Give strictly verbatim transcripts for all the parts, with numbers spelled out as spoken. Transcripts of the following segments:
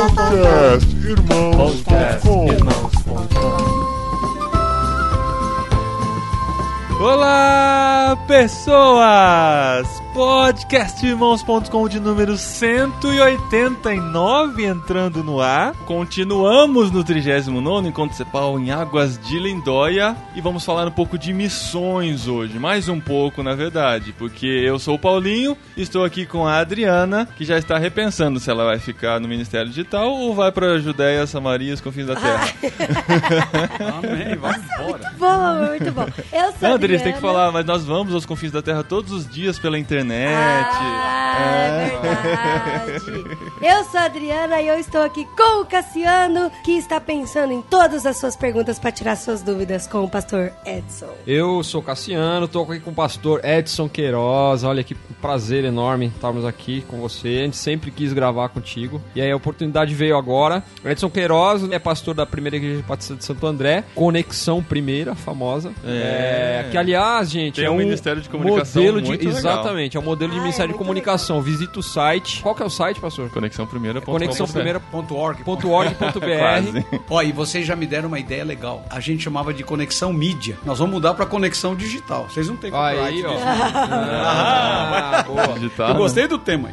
Podcast Irmãos. Podcast Irmãos. Olá, pessoas! podcast irmãos ponto com de número cento e oitenta e nove entrando no ar. Continuamos no trigésimo nono Encontro Cepal em Águas de Lindóia e vamos falar um pouco de missões hoje, mais um pouco na verdade, porque eu sou o Paulinho, estou aqui com a Adriana, que já está repensando se ela vai ficar no Ministério Digital ou vai para a Judéia, Samaria e os confins da Terra. Amém, vamos embora. Muito bom, muito bom. Eu sou Não, a Adriana, você tem que Adriana. falar, mas nós vamos aos confins da Terra todos os dias pela internet. Ah, é verdade. Eu sou a Adriana e eu estou aqui com o Cassiano, que está pensando em todas as suas perguntas para tirar suas dúvidas com o pastor Edson. Eu sou Cassiano, estou aqui com o pastor Edson Queiroz. Olha que prazer enorme estarmos aqui com você. A gente sempre quis gravar contigo e aí a oportunidade veio agora. O Edson Queiroz é pastor da Primeira Igreja Batista de Santo André, Conexão Primeira, famosa. É. É, que aliás, gente, Tem é um um Ministério de Comunicação modelo de, muito legal. exatamente, é um modelo de Ah, Ministério é de muito Comunicação. Visita o site. Qual que é o site, pastor? Conexão Primeira. Conexão Primeira Ponto org. ponto org ponto br. Quase. Ó, e vocês já me deram uma ideia legal. A gente chamava de conexão mídia. Nós vamos mudar para conexão digital. Vocês não têm copyright Aí, ó. disso. Ah, boa. Digital, Eu né? gostei do tema.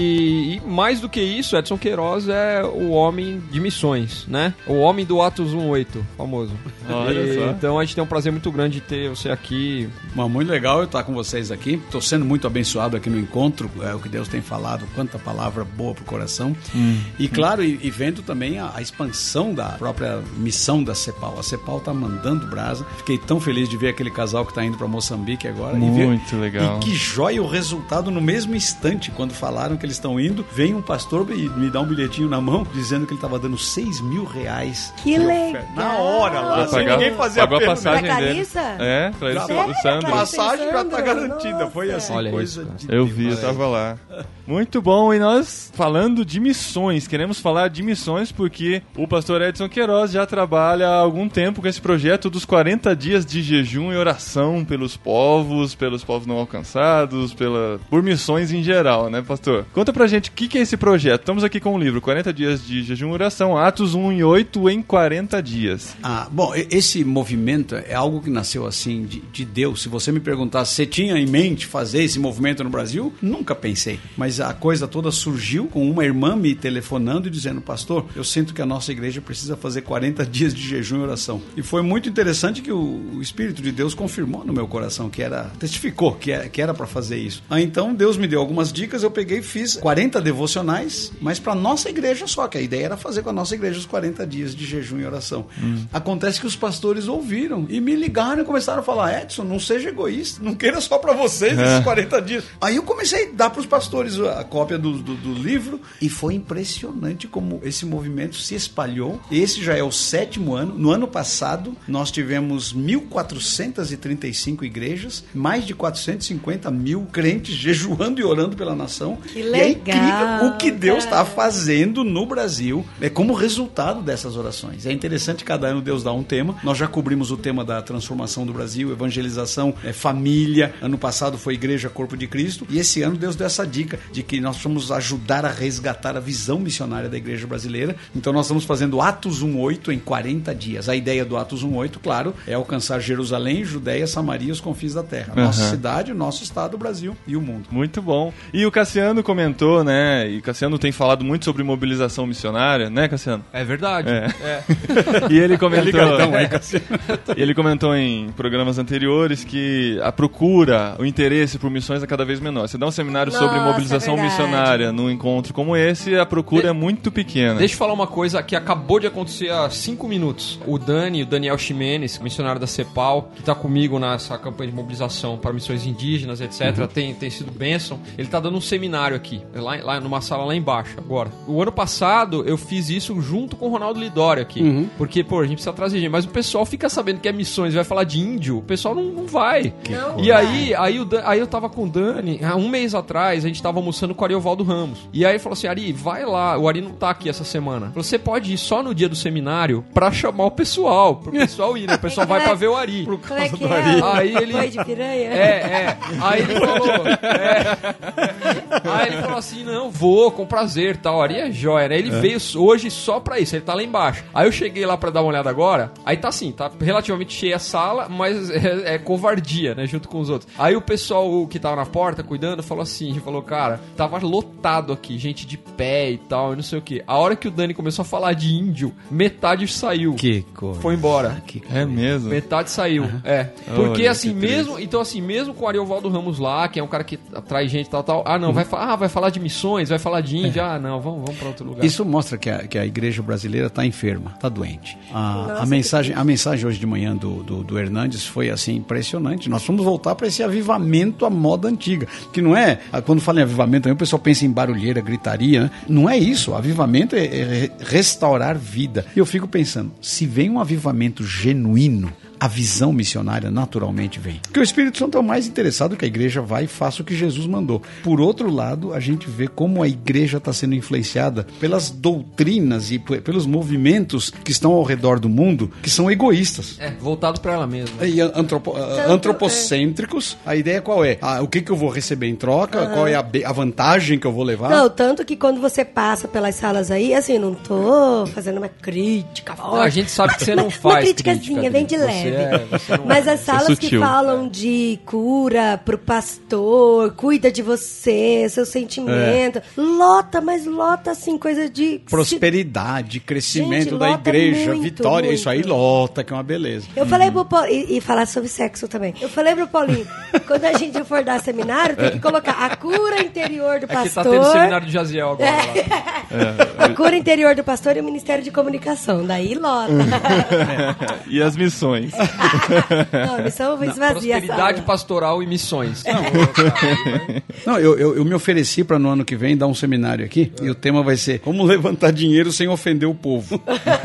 E, e mais do que isso, Edson Queiroz é o homem de missões, né? O homem do Atos um oito, famoso. Olha E, só. então a gente tem um prazer muito grande de ter você aqui. Mas muito legal eu estar com vocês aqui. Estou sendo muito abençoado aqui no encontro. É o que Deus tem falado, quanta palavra boa pro coração. Hum. E claro, e, e vendo também a, a expansão da própria missão da Cepal. A Cepal tá mandando brasa. Fiquei tão feliz de ver aquele casal que está indo para Moçambique agora. Muito e ver, legal. E que joia o resultado no mesmo instante, quando falaram que eles estão indo, vem um pastor e me dá um bilhetinho na mão, dizendo que ele estava dando seis mil reais. Que de legal. oferta. Na hora lá, Vai sem pagar- ninguém fazer pagou a apelo, passagem Pra dele. Clarissa? É, pra ele, Sério? o Sandro. A passagem já tá Sandro, garantida. nossa. Foi assim, Olha coisa isso, de Eu Deus. vi, eu tava lá. Muito bom, e nós falando de missões, queremos falar de missões porque o pastor Edson Queiroz já trabalha há algum tempo com esse projeto dos quarenta dias de jejum e oração pelos povos, pelos povos não alcançados, pela, por missões em geral, né, pastor? Conta pra gente o que, que é esse projeto. Estamos aqui com o livro quarenta dias de jejum e oração, Atos um e oito em quarenta dias. Ah, bom, e- esse movimento é algo que nasceu assim de, de Deus. Se você me perguntar se você tinha em mente fazer esse movimento no Brasil, nunca pensei. Mas a coisa toda surgiu com uma irmã me telefonando e dizendo: pastor, eu sinto que a nossa igreja precisa fazer quarenta dias de jejum e oração. E foi muito interessante que o, o Espírito de Deus confirmou no meu coração que era, testificou que era, que era para fazer isso. Ah, então Deus me deu algumas dicas, eu peguei e fiz quarenta devocionais, mas para nossa igreja só, que a ideia era fazer com a nossa igreja os quarenta dias de jejum e oração. Hum. Acontece que os pastores ouviram e me ligaram e começaram a falar: Edson, não seja egoísta, não queira só para vocês esses quarenta dias. Aí eu comecei a dar para os pastores a cópia do, do, do livro e foi impressionante como esse movimento se espalhou. Esse já é o sétimo ano. No ano passado nós tivemos mil quatrocentas e trinta e cinco igrejas, mais de quatrocentos e cinquenta mil crentes jejuando e orando pela nação. Que E legal, é incrível o que Deus está cara. fazendo no Brasil, é como resultado dessas orações. É interessante, cada ano Deus dá um tema. Nós já cobrimos o tema da transformação do Brasil, evangelização, é, família. Ano passado foi Igreja Corpo de Cristo. E esse ano Deus deu essa dica de que nós vamos ajudar a resgatar a visão missionária da igreja brasileira. Então nós estamos fazendo Atos um oito em quarenta dias. A ideia do Atos um oito, claro, é alcançar Jerusalém, Judéia, Samaria e os confins da terra. A nossa Uhum. cidade, o nosso estado, o Brasil e o mundo. Muito bom. E o Cassiano comentou, né? E o Cassiano tem falado muito sobre mobilização missionária, né, Cassiano? É verdade. É. É. E ele comentou, Ligadão aí, Cassiano. e ele comentou em programas anteriores que a procura, o interesse por missões é cada vez menor. Você dá um seminário Nossa, sobre mobilização é verdade. missionária num encontro como esse, a procura De- é muito pequena. Deixa eu falar uma coisa que acabou de acontecer há cinco minutos. O Dani, o Daniel Ximenes, missionário da Cepal, que está comigo nessa campanha de mobilização para missões indígenas, etcétera, Uhum. tem, tem sido bênção. Ele está dando um seminário aqui, lá, lá numa sala lá embaixo, agora. O ano passado eu fiz isso junto com o Ronaldo Lidório aqui. Uhum. Porque, pô, a gente precisa trazer gente. Mas o pessoal fica sabendo que é missões, vai falar de índio, o pessoal não, não vai. Não E vai. aí, aí, o Dan- aí eu tava com o Dani, há um mês atrás, a gente tava almoçando com o Ariovaldo Ramos. E aí ele falou assim, Ari, vai lá. O Ari não tá aqui essa semana. Você pode ir só no dia do seminário pra chamar o pessoal. Pro pessoal ir, né? O pessoal vai pra ver o Ari. Por Como é que do é? Ari. Aí ele... Foi de piranha? É, é. Aí ele falou... É. Aí ele falou assim, não, vou, com prazer, tal. O Ari é jóia, né? Ele é. veio hoje só pra isso. Ele tá lá embaixo. Aí eu cheguei lá pra dar uma olhada agora. Aí tá assim, tá relativamente cheia a sala, mas é, é covardia, né? Junto com os outros. Aí o pessoal que tava na porta cuidando falou assim, falou, cara, tava lotado aqui, gente de pé e tal, e não sei o que. A hora que o Dani começou a falar de índio, metade saiu. Que coisa. Foi embora. Que É mesmo? Metade saiu, uhum. é. Porque Olha, assim, mesmo, então assim, mesmo com o Ariovaldo Ramos lá, que é um cara que atrai gente e tal, tal, ah não, uhum. vai, fa- ah, vai falar de missões, vai falar de índia, é. ah não, vamos, vamos pra outro lugar. Isso mostra que a, que a igreja brasileira tá enferma, tá doente. A, Nossa, a, mensagem, a mensagem hoje de manhã do, do, do Hernandes foi assim, impressionante. Nós vamos voltar para esse avivamento à moda antiga, que não é, quando fala em avivamento, também o pessoal pensa em barulheira, gritaria, né? Não é isso, avivamento é, é restaurar vida. E eu fico pensando, se vem um avivamento genuíno, a visão missionária naturalmente vem. Porque o Espírito Santo é o mais interessado que a igreja vai e faça o que Jesus mandou. Por outro lado, a gente vê como a igreja está sendo influenciada pelas doutrinas e p- pelos movimentos que estão ao redor do mundo, que são egoístas. É, voltado para ela mesma. E antropo- Tanto, antropocêntricos. É. A ideia qual é? Ah, o que, que eu vou receber em troca? Uhum. Qual é a, be- a vantagem que eu vou levar? Não, tanto que quando você passa pelas salas aí, assim, não tô fazendo uma crítica forte. Não, a gente sabe que você não faz uma criticazinha, crítica, vem de leve. É, mas as salas que falam de cura pro pastor, cuida de você, seu sentimento, é. lota, mas lota assim, coisa de... prosperidade, crescimento Gente, da igreja, muito, vitória, muito. Isso aí lota, que é uma beleza. Eu hum. falei pro Paulinho, e, e falar sobre sexo também, eu falei pro Paulinho, quando a gente for dar seminário, tem que colocar a cura interior do é pastor... É que tá tendo seminário de Jaziel agora. É. Lá. A cura interior do pastor e o Ministério de Comunicação, daí lota. E as missões. Não, a missão foi esvaziar. Prosperidade pastoral e missões. Não, não eu, eu, eu me ofereci para no ano que vem dar um seminário aqui e o tema vai ser como levantar dinheiro sem ofender o povo.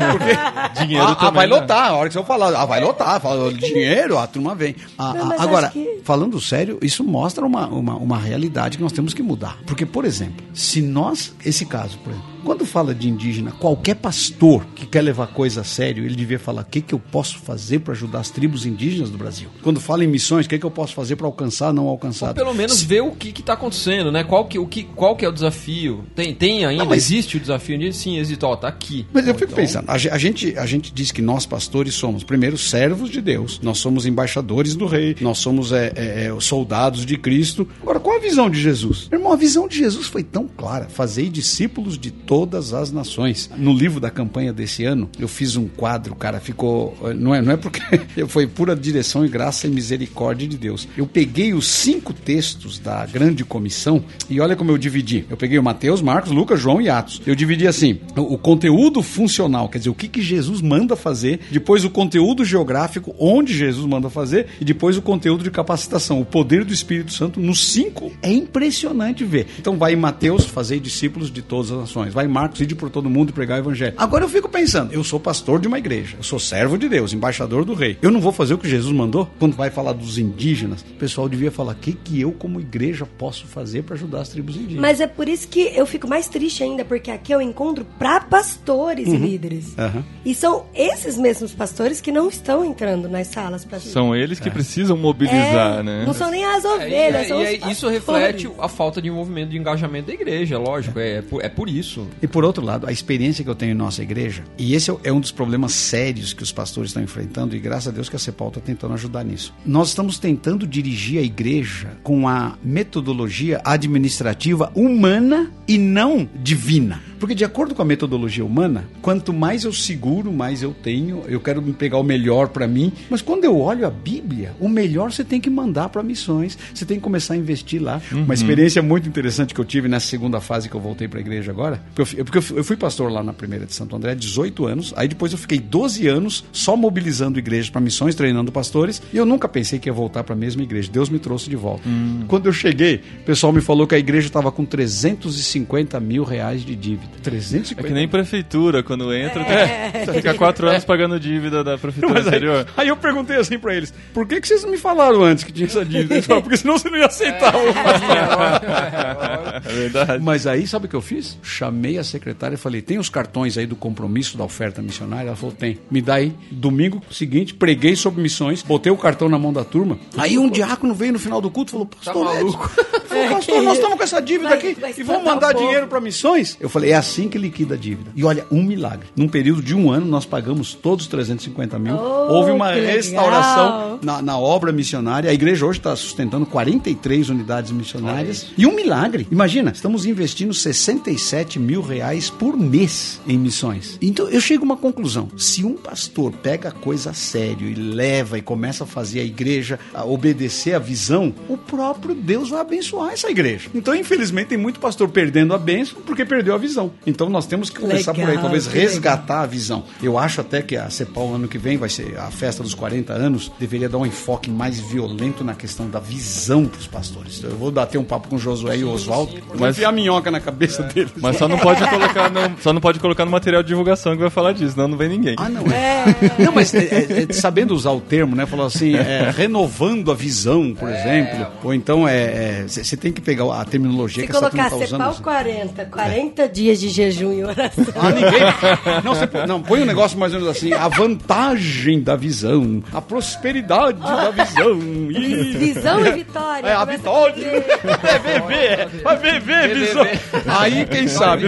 Porque dinheiro ah, também, ah, vai né? lotar, a hora que você falar, ah, vai lotar, fala dinheiro, a turma vem. Ah, não, agora, que... falando sério, isso mostra uma, uma, uma realidade que nós temos que mudar. Porque, por exemplo, se nós, esse caso, por exemplo, quando fala de indígena, qualquer pastor que quer levar coisa a sério, ele devia falar o que, que eu posso fazer para ajudar as tribos indígenas do Brasil. Quando fala em missões, o que, que eu posso fazer para alcançar não alcançado. Ou pelo menos Se... ver o que está acontecendo, né? Qual que, o que, qual que é o desafio? Tem, tem ainda? Não, mas... Existe o desafio? Sim, existe. Ó, tá aqui. Mas eu Bom, fico então... pensando, a gente, a gente diz que nós pastores somos, primeiro, servos de Deus. Nós somos embaixadores do rei. Nós somos é, é, é, soldados de Cristo. Agora, qual a visão de Jesus? Meu irmão, a visão de Jesus foi tão clara. Fazei discípulos de todas as nações. No livro da campanha desse ano, eu fiz um quadro, cara, ficou... Não é, não é porque foi pura direção e graça e misericórdia de Deus. Eu peguei os cinco textos da grande comissão e olha como eu dividi. Eu peguei o Mateus, Marcos, Lucas, João e Atos. Eu dividi assim, o, o conteúdo funcional, quer dizer, o que, que Jesus manda fazer, depois o conteúdo geográfico, onde Jesus manda fazer, e depois o conteúdo de capacitação, o poder do Espírito Santo nos cinco. É impressionante ver. Então vai em Mateus, fazer discípulos de todas as nações. Vai em Marcos, ide por todo mundo e pregar o evangelho. Agora eu fico pensando, eu sou pastor de uma igreja, eu sou servo de Deus, embaixador do rei. Eu não vou fazer o que Jesus mandou? Quando vai falar dos indígenas, o pessoal devia falar, o que, que eu como igreja posso fazer para ajudar as tribos indígenas? Mas é por isso que eu fico mais triste ainda, porque aqui é um encontro para pastores uhum. e líderes. Uhum. E são esses mesmos pastores que não estão entrando nas salas para São eles que é. precisam mobilizar, é, né? Não são nem as ovelhas, é, são e, os e, pastores. Isso reflete a falta de envolvimento, de engajamento da igreja, lógico, é, é, por, é por isso. E por outro lado, a experiência que eu tenho em nossa igreja, e esse é um dos problemas sérios que os pastores estão enfrentando, e graças a Deus que a CEPAL está tentando ajudar nisso. Nós estamos tentando dirigir a igreja com a metodologia administrativa humana e não divina. Porque de acordo com a metodologia humana, quanto mais eu seguro, mais eu tenho, eu quero pegar o melhor para mim. Mas quando eu olho a Bíblia, o melhor você tem que mandar para missões, você tem que começar a investir lá. Uhum. Uma experiência muito interessante que eu tive nessa segunda fase que eu voltei para a igreja agora, porque eu, porque eu fui pastor lá na primeira de Santo André, dezoito anos, aí depois eu fiquei doze anos só mobilizando igrejas para missões, treinando pastores, e eu nunca pensei que ia voltar para a mesma igreja. Deus me trouxe de volta. Uhum. Quando eu cheguei, o pessoal me falou que a igreja estava com trezentos e cinquenta mil reais de dívida. trezentos e cinquenta É que nem prefeitura, quando entra, tem que ficar quatro anos pagando dívida da prefeitura Mas aí, anterior. aí eu perguntei assim pra eles, por que, que vocês não me falaram antes que tinha essa dívida? Eles falaram, porque senão você não ia aceitar o É verdade. Mas aí, sabe o que eu fiz? Chamei a secretária e falei, tem os cartões aí do compromisso da oferta missionária? Ela falou, tem. Me dá aí. Domingo seguinte, preguei sobre missões, botei o cartão na mão da turma. Aí um diácono veio no final do culto e falou, pastor, tá maluco? Falou, pastor, nós estamos com essa dívida Vai- aqui vai e vamos espantar mandar o povo. dinheiro para missões? Eu falei, é assim que liquida a dívida. E olha, um milagre. Num período de um ano, nós pagamos todos os trezentos e cinquenta mil. Oh, Houve uma que legal. restauração na, na obra missionária. A igreja hoje está sustentando quarenta e três unidades missionárias. E um milagre. Imagina, estamos investindo sessenta e sete mil reais por mês em missões. Então eu chego a uma conclusão. Se um pastor pega a coisa a sério e leva e começa a fazer a igreja a obedecer a visão, o próprio Deus vai abençoar essa igreja. Então, infelizmente, tem muito pastor perdendo a bênção porque perdeu a visão. Então nós temos que começar Legal, por aí, talvez que resgatar a visão. Eu acho até que a CEPAL ano que vem vai ser a festa dos quarenta anos, deveria dar um enfoque mais violento na questão da visão para os pastores. Eu vou bater um papo com o Josué e o Oswaldo, vou Mas- enfiar a minhoca na cabeça deles. Mas só não pode colocar no, só não pode colocar no material de divulgação que vai falar disso, senão não vem ninguém. Ah, não é. Não, mas é, é, é, sabendo usar o termo, né? Falou assim, é, renovando a visão, por exemplo. Ou então é. Você tem que pegar a terminologia Se que essa turma colocar está usando. CEPAL quarenta, quarenta dias de jejum e oração. Ah, ninguém. Não, você, põe- não, põe um negócio mais ou menos assim: a vantagem da visão, a prosperidade da visão. E... Visão e vitória. É, a Começa vitória. com V. É beber, vai beber, visão. Aí, quem sabe?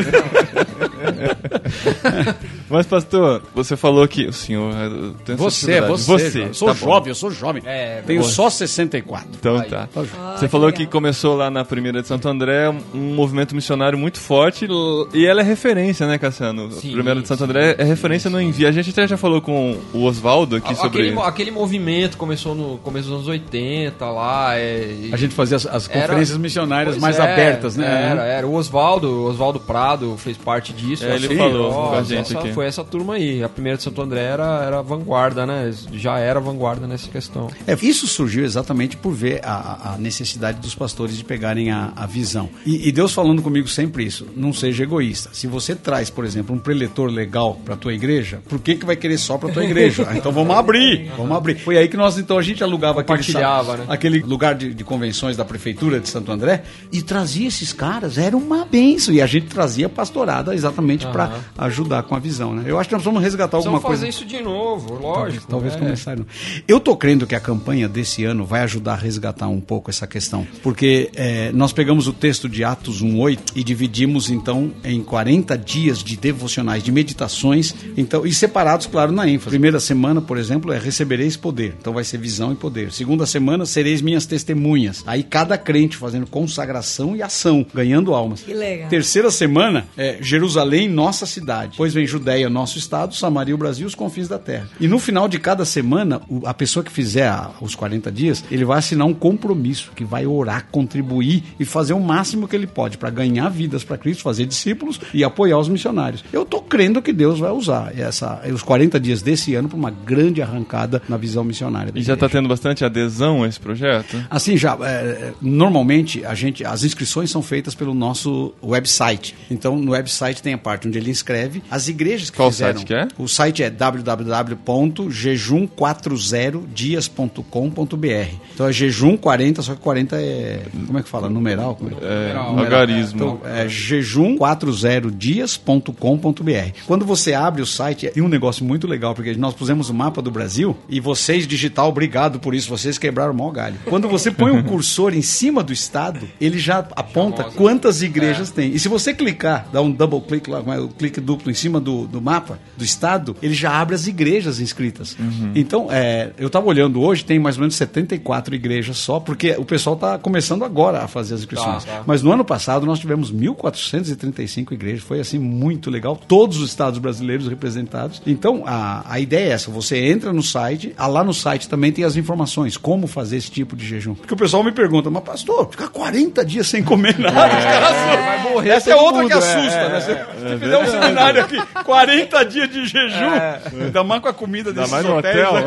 Mas, pastor, você falou que o senhor... eu tenho Você, essa você. você. Eu sou Tá bom. jovem, eu sou jovem. É, Tenho você. só sessenta e quatro. Então tá. Tá. Você falou que começou lá na primeira de Santo André, um movimento missionário muito forte, e ela é referência, né, Cassiano? Sim, a primeira de Santo André é referência no envio. A gente até já falou com o Oswaldo aqui A- sobre... Aquele, mo- aquele movimento começou no começo dos anos oitenta lá. É, e- A gente fazia as, as Era- conferências missionárias Pois mais é, abertas, né? Era, era. O Oswaldo, o Oswaldo Prado fez parte disso. É, ele Essa- falou Ó, com a gente essa- aqui. Foi essa turma aí. A primeira de Santo André era, era vanguarda, né? Já era vanguarda nessa questão. É, isso surgiu exatamente por ver a, a necessidade dos pastores de pegarem a, a visão. E, e Deus falando comigo sempre isso, não seja egoísta. Se você traz, por exemplo, um preletor legal para tua igreja, por que que vai querer só para tua igreja? Ah, então vamos abrir, vamos abrir. Foi aí que nós, então, a gente alugava aquele, Compartilhava, sa- né? aquele lugar de, de convenções da prefeitura de Santo André e trazia esses caras, era uma benção. E a gente trazia pastorada exatamente para ajudar com a visão, né? Eu acho que nós vamos resgatar alguma Vamos fazer coisa. isso de novo, lógico. Talvez é. começar. Não. Eu tô crendo que a campanha desse ano vai ajudar a resgatar um pouco essa questão. Porque é, nós pegamos o texto de Atos um oito e dividimos, então, em quarenta dias de devocionais, de meditações, então, e separados, claro, na ênfase. Primeira semana, por exemplo, é recebereis poder. Então vai ser visão e poder. Segunda semana, sereis minhas testemunhas. Aí cada crente fazendo consagração e ação, ganhando almas. Que legal. Terceira semana, é Jerusalém, nossa cidade. Depois vem Judéia, nosso estado, Samaria, o Brasil, os confins da terra. E no final de cada semana, o- a pessoa que fizer a- os quarenta dias, ele vai assinar um compromisso, que vai orar, contribuir e fazer o máximo que ele pode para ganhar vidas para Cristo, fazer discípulos e apoiar os missionários. Eu tô crendo que Deus vai usar essa, os quarenta dias desse ano para uma grande arrancada na visão missionária da E já igreja. está tendo bastante adesão a esse projeto? Assim, já, é, normalmente a gente, as inscrições são feitas pelo nosso website. Então, no website tem a parte onde ele inscreve as igrejas que Qual fizeram. site que é? O site é w w w ponto jejum quarenta dias ponto com ponto b r. Então é jejum quarenta, só que quarenta é, como é que fala? Numeral? Como é? É, Numeral. algarismo. Então, é jejum quarenta dias ponto com ponto b r. Quando você abre o site, tem um negócio muito legal, porque nós pusemos o mapa do Brasil e vocês, digital, obrigado por isso, vocês quebraram o maior galho. Quando você põe um cursor em cima do estado, ele já aponta mostra. quantas igrejas tem. E se você clicar, dá um double click lá, o clique duplo em cima do, do mapa do estado, ele já abre as igrejas inscritas. Então, é, eu estava olhando hoje, tem mais ou menos setenta e quatro igrejas só, porque o pessoal está começando agora a fazer as inscrições. Tá, tá. Mas no ano passado nós tivemos mil quatrocentas e trinta e cinco igrejas, foi assim muito legal, todos os estados brasileiros representados. Então a, a ideia é essa, você entra no site, ah, lá no site também tem as informações, como fazer esse tipo de jejum. Porque o pessoal me pergunta, mas pastor, ficar quarenta dias sem comer nada, os caras são- vai morrer essa é todo outra mundo, que assusta, é, né? Se, se fizer um seminário aqui, quarenta dias de jejum, ainda mais com a comida Ainda desses mais no hotéis, hotel.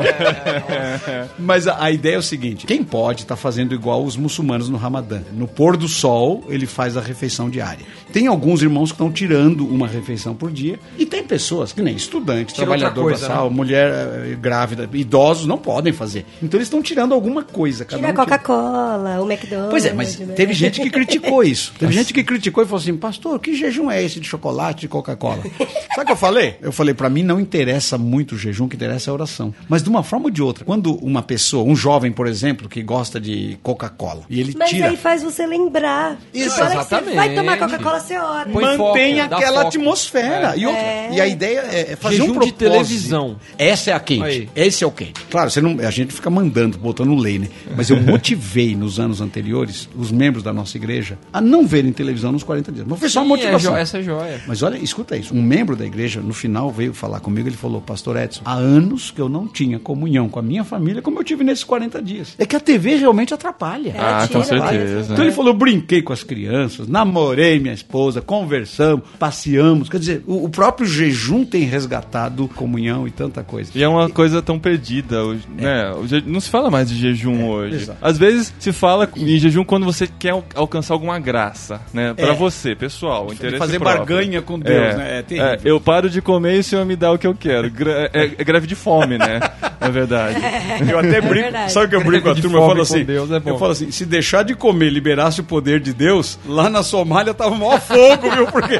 né? Mas a, a ideia é o seguinte, quem pode está fazendo igual os muçulmanos no Ramadã. No pôr do sol, ele faz a refeição diária. Tem alguns irmãos que estão tirando uma refeição por dia e tem pessoas que nem estudante, Tira trabalhador outra coisa, braçal, né? mulher eh, grávida, idosos não podem fazer. Então eles estão tirando alguma coisa. Cada Tira a um tira. Coca-Cola, o McDonald's. Pois é, mas né? teve gente que criticou isso. Teve gente que criticou e falou assim, pastor, que jejum é esse de chocolate, de Coca-Cola? Sabe o que eu falei? Eu falei, pra mim não interessa muito o jejum, o que interessa é a oração. Mas de uma forma ou de outra, quando uma pessoa, um jovem, por exemplo, que gosta de Coca-Cola, e ele Mas tira... aí faz você lembrar. Isso, Na hora que exatamente. você vai tomar Coca-Cola, você ora. Põe mantém foco, dá aquela foco. atmosfera. É. E, outra, É. e a ideia é fazer Jejum um de propósito. televisão. Essa é a quente. Aí. Esse é o quente. Claro, você não, a gente fica mandando, botando lei, né? Mas eu motivei nos anos anteriores os membros da nossa igreja a não verem televisão nos quarenta dias. Mas foi só uma Sim, é motivação. jo- essa é joia. Mas olha, escuta isso. Um membro da igreja, no final, veio falar comigo. Ele falou, pastor Edson, há anos que eu não tinha comunhão com a minha família como eu tive nesses quarenta dias. É que a T V realmente atrapalha. É, Ah, com tira, certeza. Então ele falou, eu brinquei com as crianças, namorei minha esposa, conversamos, passeamos. Quer dizer, o, o próprio jejum tem resgatado comunhão e tanta coisa. E é uma coisa tão perdida hoje, né? O je- Não se fala mais de jejum hoje. exato. Às vezes se fala em jejum quando você quer al- alcançar alguma graça, né? Pra É. você, pessoal, interesse fazer próprio. barganha com Deus, né? É terrível. É, eu paro de comer e o Senhor me dá o que eu quero. Gra- é, é greve de fome, né? Na verdade. Eu até brinco, verdade. sabe o que eu brinco com a De turma? Eu fome falo com assim, Deus é bom. eu falo assim, se deixar de comer liberasse o poder de Deus, lá na Somália tava o maior fogo, viu? Porque...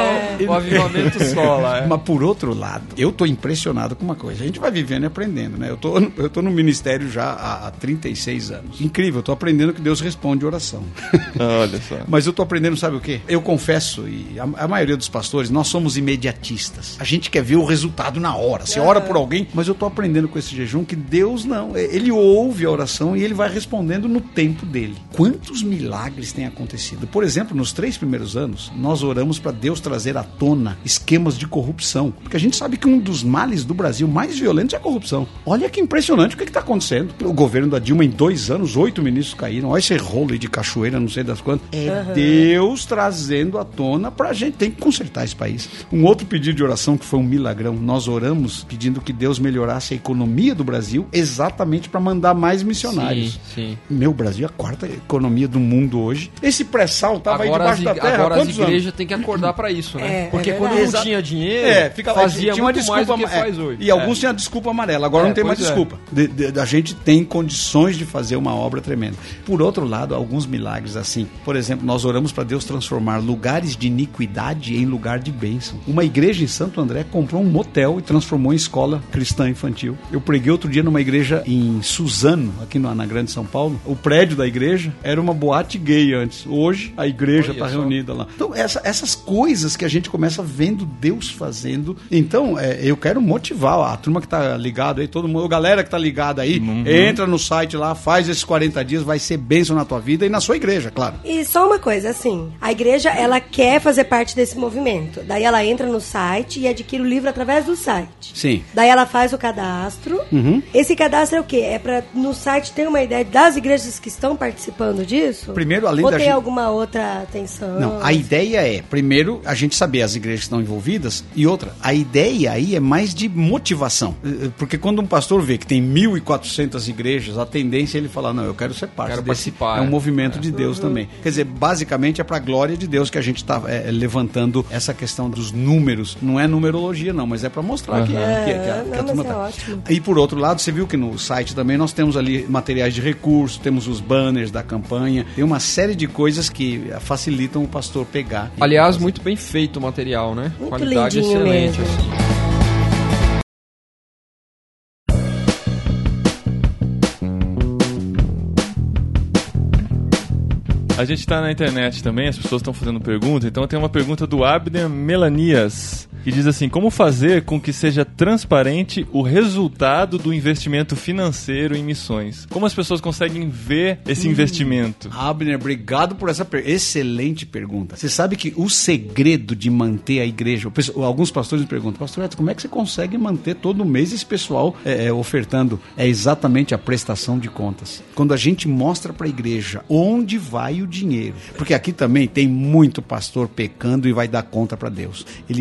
O avivamento só lá. É. Mas por outro lado, eu tô impressionado com uma coisa. A gente vai vivendo e aprendendo, né? Eu tô, eu tô no ministério já há, há trinta e seis anos. Incrível, eu tô aprendendo que Deus responde oração. Olha só. Mas eu tô aprendendo, sabe o quê? Eu confesso, e a, a maioria dos pastores, nós somos imediatistas. A gente quer ver o resultado na hora. Você ora por alguém, mas eu tô aprendendo com esse jejum que Deus não. Ele ouve a oração e ele vai respondendo no tempo dele. Quantos milagres têm acontecido? Por exemplo, nos três primeiros anos, nós oramos para Deus trazer à tona esquemas de corrupção. Porque a gente sabe que um dos males do Brasil mais violentos é a corrupção. Olha que impressionante o que está acontecendo. O governo da Dilma, em dois anos, oito ministros caíram. Olha esse rolo aí de cachoeira, não sei das quantas. É Uhum. Deus trazendo à tona para a gente. Tem que consertar esse país. Um outro pedido de oração que foi um milagrão. Nós oramos pedindo que Deus melhorasse a economia do Brasil exatamente para mandar mais missionários. Sim, sim. Meu, Brasil é a quarta economia do mundo hoje. Esse pré-sal estava aí Agora, as, debaixo ig- da terra. agora as Quantos anos? igrejas têm que acordar pra isso, né? É, Porque é quando verdade. não tinha dinheiro, É, fica lá, fazia tinha uma muito mais do que desculpa, é, faz hoje. E alguns É. tinham a desculpa amarela, agora É, não tem mais pois é. desculpa. De- de- a gente tem condições de fazer uma obra tremenda. Por outro lado, alguns milagres assim. Por exemplo, nós oramos para Deus transformar lugares de iniquidade em lugar de bênção. Uma igreja em Santo André comprou um motel e transformou em escola cristã infantil. Eu preguei outro dia numa igreja em Suzano, aqui no- na Grande São Paulo. O prédio da igreja era uma boate gay antes. Hoje, a igreja Olha está só. reunida lá. Então, essa- essas coisas que a gente começa vendo Deus fazendo. Então, é, eu quero motivar a turma que está ligada aí, todo mundo, a galera que está ligada aí, entra no site lá, faz esses quarenta dias, vai ser bênção na tua vida e na sua igreja, claro. E só uma coisa, assim, a igreja, ela quer fazer parte desse movimento. Daí ela entra no site e adquire o livro através do site. Sim. Daí ela faz o cadastro. Uhum. Esse cadastro é o quê? É pra no site ter uma ideia das igrejas que estão participando disso? Primeiro, além Ou da tem gente- alguma outra atenção? Não, a ideia é, primeiro, a gente saber as igrejas que estão envolvidas, e outra, a ideia aí é mais de motivação. Eh, eh, Porque quando um pastor vê que tem mil e quatrocentas igrejas, a tendência é ele falar, não, eu quero ser parte Quero desse. participar, É um é. movimento de Deus também. Quer dizer, basicamente é para a glória de Deus que a gente está levantando essa questão dos números. Não é numerologia, não, mas é para mostrar que, que, que, a- que a não, mas turma é tá. ótimo. E por outro lado, você viu que no site também nós temos ali materiais de recurso, temos os banners da campanha, tem uma série de coisas que facilitam o pastor pegar. e Aliás, fazer. muito bem feito o material, né? Muito Qualidade lindinho excelente. mesmo. assim. A gente tá na internet também, as pessoas estão fazendo perguntas, então tem uma pergunta do Abner Melanias, que diz assim: como fazer com que seja transparente o resultado do investimento financeiro em missões? Como as pessoas conseguem ver esse investimento? Abner, obrigado por essa per... excelente pergunta. Você sabe que o segredo de manter a igreja... o pessoal- alguns pastores me perguntam, pastor Edson, como é que você consegue manter todo mês esse pessoal é, é, ofertando? É exatamente a prestação de contas. Quando a gente mostra para a igreja onde vai o dinheiro. Porque aqui também tem muito pastor pecando e vai dar conta para Deus. Ele pede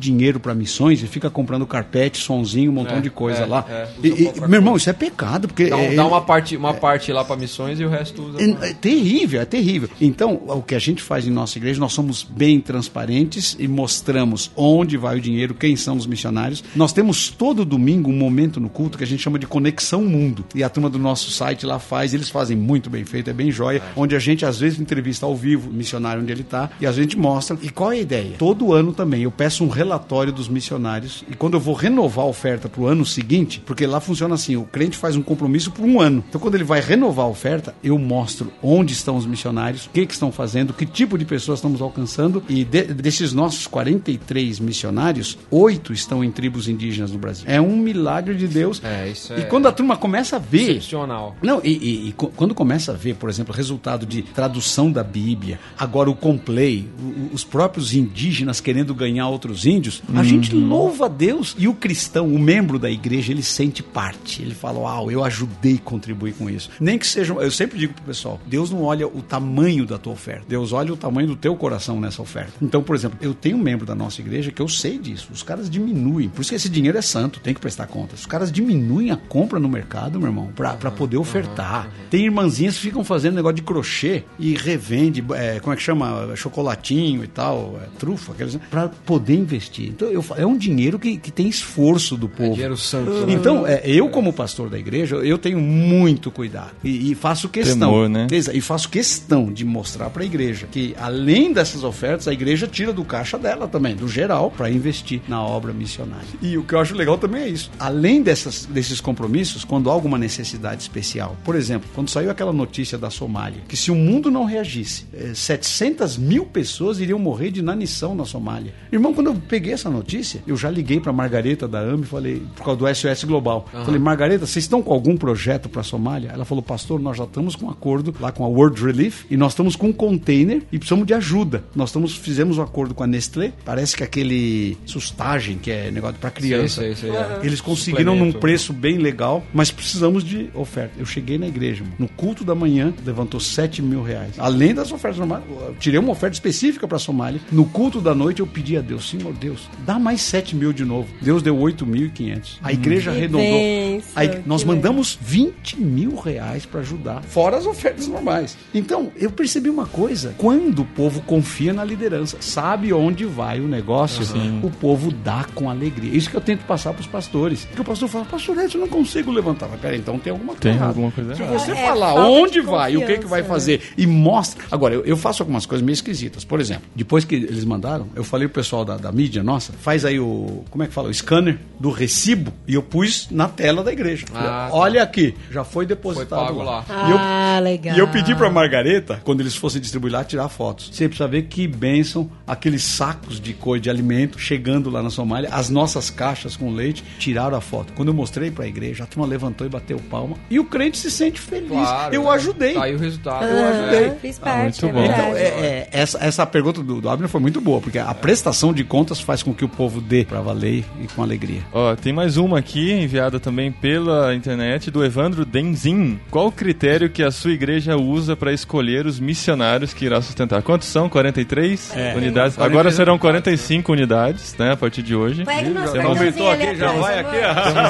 dinheiro para missões e fica comprando carpete, sonzinho, um montão É, de coisa é, lá. é, E- usa e- pouca meu irmão, coisa. isso é pecado, porque Dá, um- é, dá uma parte, uma parte lá pra missões e o resto usa. é, é terrível, é terrível. Então, o que a gente faz em nossa igreja, nós somos bem transparentes e mostramos onde vai o dinheiro, quem são os missionários. Nós temos todo domingo um momento no culto que a gente chama de Conexão Mundo. E a turma do nosso site lá faz, eles fazem muito bem feito, é bem jóia, onde a gente às vezes entrevista ao vivo o missionário onde ele está e a gente mostra. E qual é a ideia? Todo ano também eu peço um relatório dos missionários e quando eu vou renovar a oferta para o ano seguinte, porque lá funciona assim, o crente faz um compromisso por um ano. Então quando ele vai renovar a oferta, eu mostro onde estão os missionários, o que, que estão fazendo, que tipo de pessoas estamos alcançando e de, desses nossos quarenta e três missionários, oito estão em tribos indígenas no Brasil. É um milagre de Deus. É, isso E é quando a turma começa a ver... excepcional. Não, e, e- e co- quando começa a ver, por exemplo, o resultado de tradução da Bíblia, agora o Complay, o- o- os próprios indígenas querendo ganhar outros índios, a gente louva a Deus. E o cristão, o membro da igreja, ele sente parte. Ele fala, uau, eu ajudei a contribuir com isso. Nem que seja, eu sempre digo pro pessoal, Deus não olha o tamanho da tua oferta, Deus olha o tamanho do teu coração nessa oferta. Então, por exemplo, eu tenho um membro da nossa igreja que eu sei disso, os caras diminuem, por isso que esse dinheiro é santo, tem que prestar contas. Os caras diminuem a compra no mercado, meu irmão, pra, pra poder ofertar. Tem irmãzinhas que ficam fazendo negócio de crochê e revende, é, como é que chama? Chocolatinho e tal, é, trufa, aqueles, pra poder investir. Então, eu, fa- é um dinheiro que, que tem esforço do povo. Dinheiro santo. né? Então, é, eu como pastor da igreja, eu tenho muito cuidado e, e faço questão, Temor, né? Exa- e faço questão de mostrar para a igreja que além dessas ofertas, a igreja tira do caixa dela também, do geral, para investir na obra missionária. E o que eu acho legal também é isso. Além dessas, desses compromissos, quando há alguma necessidade especial, por exemplo, quando saiu aquela notícia da Somália, que se o mundo não reagisse, eh, setecentas mil pessoas iriam morrer de inanição na Somália. Irmão, quando eu peguei essa notícia, eu já liguei para Margareta da A M e falei, por causa do S O S Global, falei, Margareta, vocês estão com algum projeto para a Somália? Ela falou, pastor, nós já estamos com um acordo lá com a World Relief e nós estamos com um container e precisamos de ajuda. Nós estamos, fizemos um acordo com a Nestlé, parece que aquele sustagem, que é negócio para criança, Sei, sei, sei, é. eles conseguiram num Suplemento. preço bem legal, mas precisamos de oferta. Eu cheguei na igreja, mano. No culto da manhã, levantou sete mil reais. Além das ofertas normais, eu tirei uma oferta específica para a Somália. No culto da noite, eu pedi a Deus, Senhor Deus, dá mais sete mil de novo. Deus deu oito mil e quinhentos. A igreja Que arredondou. bênção, Aí, que nós legal. mandamos vinte mil reais para ajudar, fora as ofertas normais. Então, eu percebi uma coisa. Quando o povo confia na liderança, sabe onde vai o negócio, o povo dá com alegria. Isso que eu tento passar para os pastores. Porque o pastor fala, pastor Edson, eu não consigo levantar. Mas peraí, então tem alguma coisa Tem errada. alguma coisa Se errada. você É, falar falta onde de vai, o que, que vai confiança, fazer e mostra. Agora, eu, eu faço algumas coisas meio esquisitas. Por exemplo, depois que eles mandaram, eu falei pro pessoal da, da mídia, nossa, faz aí o, como é que fala? O scanner do recibo e eu pus na tela da igreja. Ah, Olha aqui, já foi depositado Foi pago lá. E eu, Ah, legal. e eu pedi pra Margareta, quando eles fossem distribuir lá, tirar fotos. Você precisa ver que bênção, aqueles sacos de coisa de alimento chegando lá na Somália, as nossas caixas com leite, tiraram a foto. Quando eu mostrei pra igreja, a turma levantou e bateu palma. E o crente se sente feliz. Claro, eu né? ajudei. Tá aí o resultado. eu ajudei. Ah, fiz parte, muito é bom. verdade. Então, é, é, essa, essa pergunta do, do Abner foi muito boa, porque a prestação de contas faz com que o povo dê pra valer e com alegria. Ó, tem mais uma aqui, enviada também pela internet, do Evandro Denzin. Qual o critério que a sua igreja usa para escolher os missionários que irá sustentar? Quantos são? quarenta e três É. unidades? quarenta e três Agora serão unidades, quarenta e cinco unidades, né, a partir de hoje. Pega o nosso Já cartãozinho aumentou ali aqui, já atrás, vai amor.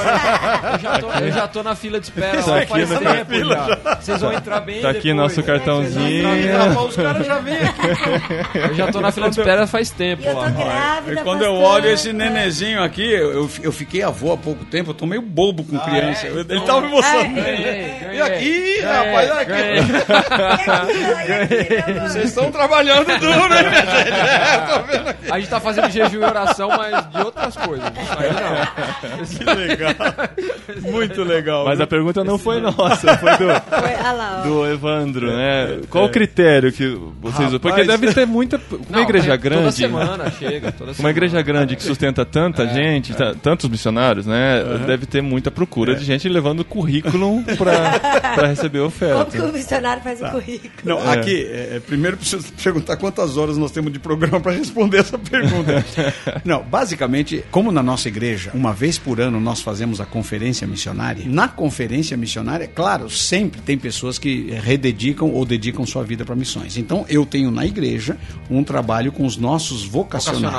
Eu já, tô, eu já tô na fila de espera Tá lá aqui faz na tempo fila já. Vocês vão entrar bem Tá aqui depois. nosso cartãozinho. Rapaz, os caras já vêm aqui. Eu já tô na fila de espera faz tempo E eu tô lá. grávida, E quando eu pastor. olho esse nenezinho aqui, eu, eu, eu fiquei avô há pouco tempo, eu tô meio bobo com criança. Eu- Ele tava me mostrando. Ganhei, E aqui, ganhei. rapaz, olha Ganhei. aqui. E aqui, ó, e aqui, meu amor. Vocês estão trabalhando duro, hein, minha gente? É, tô vendo aqui. A gente tá fazendo jejum e oração, mas de outras coisas. Isso aí não. Que legal. Muito legal. Mas a pergunta não foi nossa, foi do, Foi, olha lá, ó. do Evandro, né? Qual o critério que vocês usam? Porque Rapaz. deve ter muita... Uma Não, igreja é, grande... Toda semana chega. Toda Uma semana. igreja grande que sustenta tanta gente, ta- tantos missionários, né? Deve ter muita procura de gente levando currículo pra, pra receber Como oferta. que o missionário faz o currículo? Não, É. aqui, é, é, primeiro preciso perguntar quantas horas nós temos de programa para responder essa pergunta. Não, basicamente, como na nossa igreja, uma vez por ano nós fazemos a conferência missionária, na conferência missionária, claro, sempre tem pessoas que rededicam ou dedicam sua vida para missões. Então, eu tenho na igreja um trabalho com os nossos vocacionados. Vocacionados da igreja.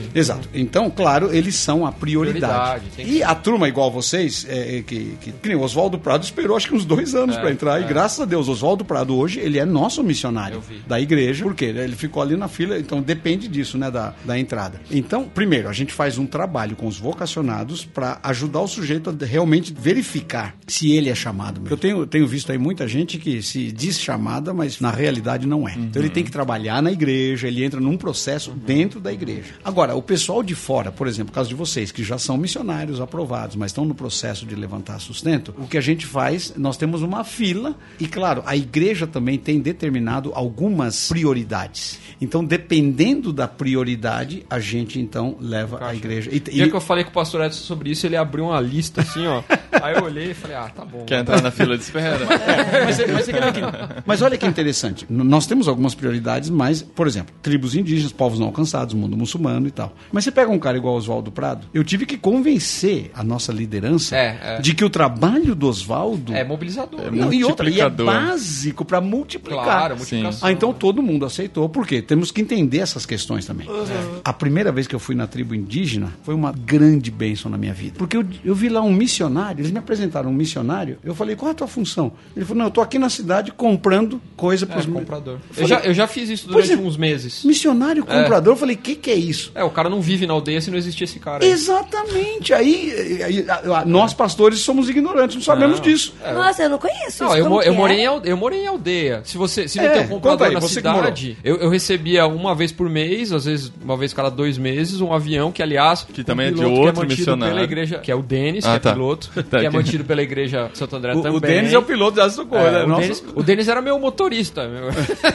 igreja. Exato. Então, claro, eles são a prioridade. Prioridade, E a turma igual vocês, é, é, que, que, que nem o Oswaldo Prado esperou acho que uns dois anos É, para entrar. é. E graças a Deus, Oswaldo Prado hoje, ele é nosso missionário Eu vi. da igreja. Por quê? Ele ficou ali na fila, então depende disso, né, da, da entrada. Então, primeiro, a gente faz um trabalho com os vocacionados para ajudar o sujeito a realmente verificar se ele é chamado mesmo. Eu tenho, tenho visto aí muita gente que se diz chamada, mas na realidade não é. Então ele tem que trabalhar na igreja, ele entra num processo dentro da igreja. Agora, o pessoal de fora, por exemplo, no caso de vocês, que já são missionários aprovados, mas estão no processo de levantar sustento, o que a gente faz, nós temos uma fila e, claro, a igreja também tem determinado algumas prioridades. Então, dependendo da prioridade, a gente, então, leva a igreja. E, O dia que eu falei com o pastor Edson sobre isso, ele abriu uma lista assim, ó. Aí eu olhei e falei, ah, tá bom. Quer entrar na fila de espera? mas, é- mas, é que não é que- mas olha que interessante. N- Nós temos algumas prioridades, mas, por exemplo, tribos indígenas, povos não alcançados, mundo muçulmano e tal. Mas você pega um cara igual o Oswaldo Prado, eu tive que convencer a nossa liderança É, é. de que o trabalho do Oswaldo... É mobilizador. É Não, e outra, e é multiplicador. básico para multiplicar. Claro, multiplicação. Ah, então todo mundo aceitou. Por quê? Temos que entender essas questões também. A primeira vez que eu fui na tribo indígena foi uma grande bênção na minha vida. Porque eu, eu vi lá um missionário, eles me apresentaram um missionário, eu falei, qual é a tua função? Ele falou, não, eu tô aqui na cidade comprando coisa para É, os... comprador. Eu Eu já, falei, eu já fiz isso Pois durante é. uns meses. missionário comprador, eu falei, o que que é isso? É, o cara não vive na aldeia se não existir esse cara aí. Exatamente. Aí, aí, a- a- nós pastores somos ignorantes, não sabemos Não. disso. Nossa, eu não conheço Não, isso. eu, Como mo- que eu, é? morei em, alde- eu morei em aldeia. Se você se não É, tem um conta comprador aí, na você que morou. cidade, eu, eu recebia uma vez por mês, às vezes uma vez cada dois meses, um avião que, aliás, Que também é um de piloto outro que é mantido missionário. pela igreja, que é o Denis, Ah, que é tá. piloto, Tá, que é que- mantido pela igreja Santo André O, também. o Denis é o piloto da Socorro, É, né? o, Nossa. Denis, o Denis era meu motorista. Meu.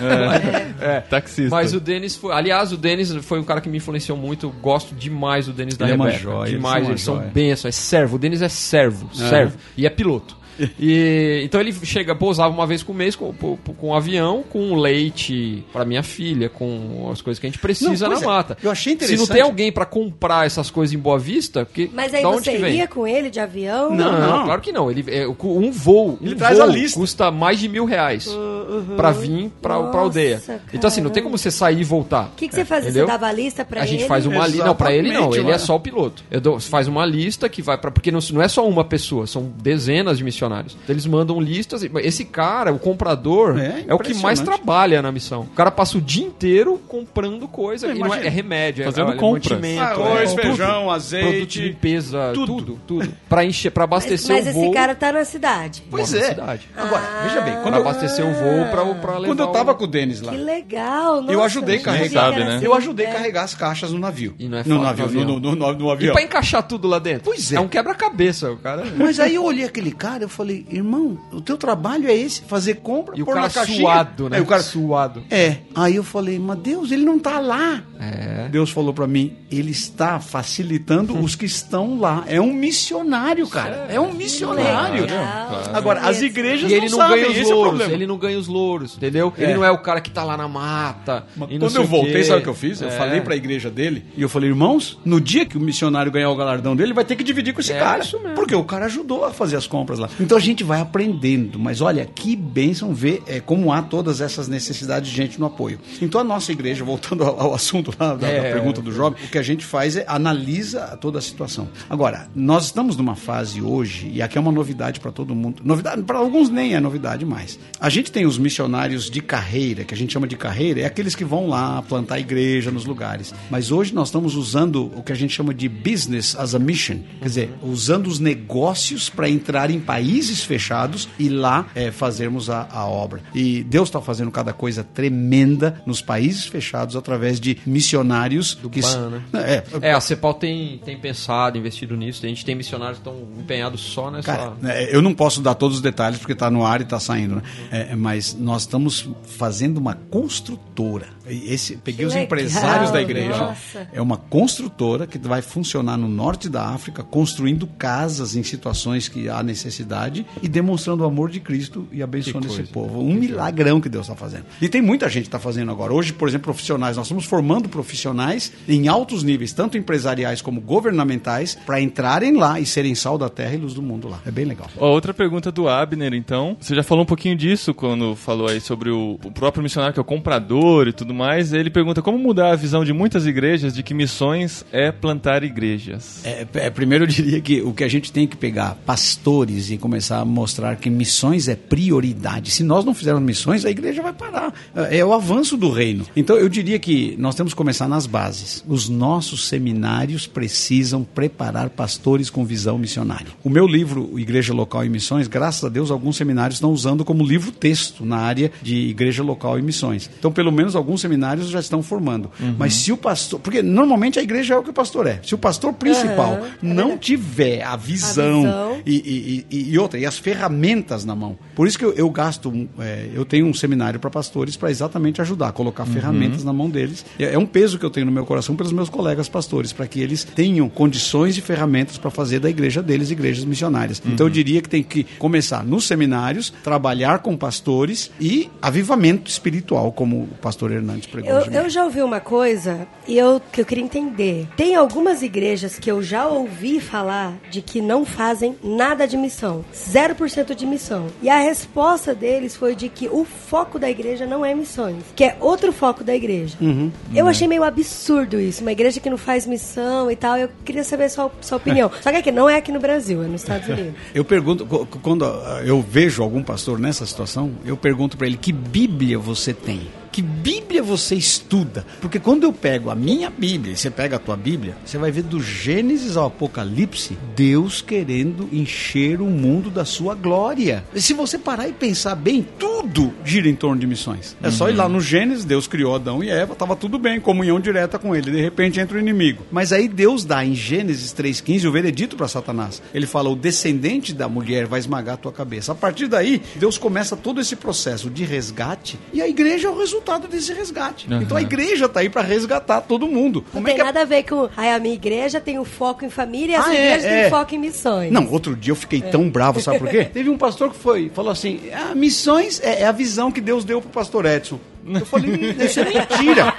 É. Taxista. Mas o Denis foi. Aliás, o Denis foi um cara que me influenciou muito. Eu gosto demais do Denis da Ele é uma Rebeca. joia, eles demais, são uma eles são joia. bênçãos. É servo. O Denis é servo. Servo. E é piloto. E, então ele chega, pousava uma vez por mês com, com, com um avião, com leite pra minha filha, com as coisas que a gente precisa Não, na pois é. mata. Eu achei Se não interessante. tem alguém pra comprar essas coisas em Boa Vista, que, Mas aí da onde você que vem? ia com ele de avião? Não, Não, não, não. claro que não. Ele, é, um voo, Ele um traz voo a lista. custa mais de mil reais pra vir pra, pra Nossa, aldeia. Então assim, não tem caramba. como você sair e voltar. O que, que você fazia? Entendeu? Você dava a lista pra A ele? gente faz uma lista. Não, pra ele não. Exatamente, Ele é mano. só o piloto. Eu dou, faz uma lista que vai pra. Porque não, não é só uma pessoa, são dezenas de missionários. Então eles mandam listas. e Esse cara, o comprador, É, é, o que mais impressionante. trabalha na missão. O cara passa o dia inteiro comprando coisa. Não, E não é, imagina. é remédio, Fazendo é, é compras. mantimento, Arroz, é tudo. feijão, azeite. Produto de limpeza, tudo. tudo, tudo. Pra encher, pra Mas, abastecer mas o esse voo. cara tá na cidade. Pois Mora na é. cidade. Agora, veja bem, Pra quando eu, abastecer o voo pra, pra levar quando eu o- tava com o Denis lá, Que legal. Nossa, eu ajudei a não sabia carregar, que era né? assim. eu ajudei a É. carregar as caixas no navio. E não é no fácil, navio, no avião. no, no, no, no E avião. pra encaixar tudo lá dentro? Pois é. É um quebra-cabeça, o cara. Mas aí eu olhei aquele cara, eu falei, irmão, o teu trabalho é esse, fazer compra, E o pôr cara na caixinha. suado, né? Aí o cara suado. É. Aí eu falei, mas Deus, ele não tá lá. É. Deus falou pra mim, ele está facilitando os que estão lá. É um missionário, cara. É um missionário. Legal. Agora, as igrejas E ele não sabem, ganha os esse é o louros, problema. ele não ganha os louros, entendeu? É. Ele não é o cara que tá lá na mata. Mas e não quando sei eu o voltei, quê. sabe o que eu fiz? Eu É. falei pra igreja dele e eu falei, irmãos, no dia que o missionário ganhar o galardão dele, vai ter que dividir com esse É cara. isso mesmo. Porque o cara ajudou a fazer as compras lá. Então a gente vai aprendendo. Mas olha, que bênção ver é, como há todas essas necessidades de gente no apoio. Então a nossa igreja, voltando ao, ao assunto lá da, É. da pergunta do jovem, o que a gente faz é analisa toda a situação. Agora, nós estamos numa fase hoje, e aqui é uma novidade para todo mundo. Novidade, para alguns nem é novidade mais. A gente tem os missionários de carreira, que a gente chama de carreira, é aqueles que vão lá plantar igreja nos lugares. Mas hoje nós estamos usando o que a gente chama de business as a mission. Quer dizer, usando os negócios para entrar em países fechados e lá é, fazermos a, a obra. E Deus está fazendo cada coisa tremenda nos países fechados através de missionários do que Ban, né? é, É, a CEPAL tem, tem pensado, investido nisso. A gente tem missionários que estão empenhados só nessa... Cara, é, eu não posso dar todos os detalhes porque está no ar e está saindo, né? É, mas nós estamos fazendo uma construtora. E Esse, peguei Que os legal, empresários da igreja. nossa. É uma construtora que vai funcionar no norte da África, construindo casas em situações que há necessidade. cidade e demonstrando o amor de Cristo e abençoando esse povo. Um milagrão que Deus está fazendo. E tem muita gente que está fazendo agora. Hoje, por exemplo, profissionais. Nós estamos formando profissionais em altos níveis, tanto empresariais como governamentais, para entrarem lá e serem sal da terra e luz do mundo lá. É bem legal. Ó, outra pergunta do Abner, então. Você já falou um pouquinho disso quando falou aí sobre o, o próprio missionário, que é o comprador e tudo mais. Ele pergunta como mudar a visão de muitas igrejas de que missões é plantar igrejas. É, é, primeiro eu diria que o que a gente tem que pegar pastores e começar a mostrar que missões é prioridade. Se nós não fizermos missões, a igreja vai parar. É, é o avanço do reino. Então eu diria que nós temos que começar nas bases. Os nossos seminários precisam preparar pastores com visão missionária. O meu livro, Igreja Local e Missões, graças a Deus, alguns seminários estão usando como livro-texto na área de Igreja Local e Missões. Então, pelo menos alguns seminários já estão formando. Uhum. Mas se o pastor... Porque normalmente a igreja é o que o pastor é. Se o pastor principal uhum. não tiver a visão, a visão. E, e, e outra, e as ferramentas na mão. Por isso que eu, eu gasto... É, eu tenho um seminário para pastores para exatamente ajudar, colocar uhum. ferramentas na mão deles. É, é um peso que eu tenho no meu coração pelos meus colegas pastores, para que eles tenham condições e ferramentas para fazer da igreja deles igrejas missionárias. Uhum. Então eu diria que tem que começar nos seminários, trabalhar com pastores e avivamento espiritual, como o pastor Hernandes pregou. Eu, eu já ouvi uma coisa e eu, que eu queria entender. Tem algumas igrejas que eu já ouvi falar de que não fazem nada de missão, zero por cento de missão. E a resposta deles foi de que o foco da igreja não é missões, que é outro foco da igreja. Uhum. Eu uhum. achei meio absurdo isso, uma igreja que não faz missão e tal. Eu queria saber a sua, sua opinião. Só que aqui não é aqui no Brasil, é nos Estados Unidos. Eu pergunto, quando eu vejo algum pastor nessa situação, eu pergunto para ele, que Bíblia você tem? Que Bíblia você estuda? Porque quando eu pego a minha Bíblia, e você pega a tua Bíblia, você vai ver do Gênesis ao Apocalipse, Deus querendo encher o mundo da sua glória. E se você parar e pensar bem, tudo gira em torno de missões. É uhum. só ir lá no Gênesis, Deus criou Adão e Eva, estava tudo bem, comunhão direta com ele. De repente entra o inimigo. Mas aí Deus dá em Gênesis três quinze o veredito para Satanás. Ele fala, o descendente da mulher vai esmagar a tua cabeça. A partir daí, Deus começa todo esse processo de resgate e a igreja é o resultado desse resgate. Uhum. Então a igreja está aí para resgatar todo mundo. Não Como tem é que nada a... a ver com... Aí a minha igreja tem o foco em família e a ah, sua é, igreja é. tem foco em missões. Não, outro dia eu fiquei é. tão bravo, sabe por quê? Teve um pastor que foi, falou assim, ah, missões é, é a visão que Deus deu para o pastor Edson. Eu falei, isso é mentira.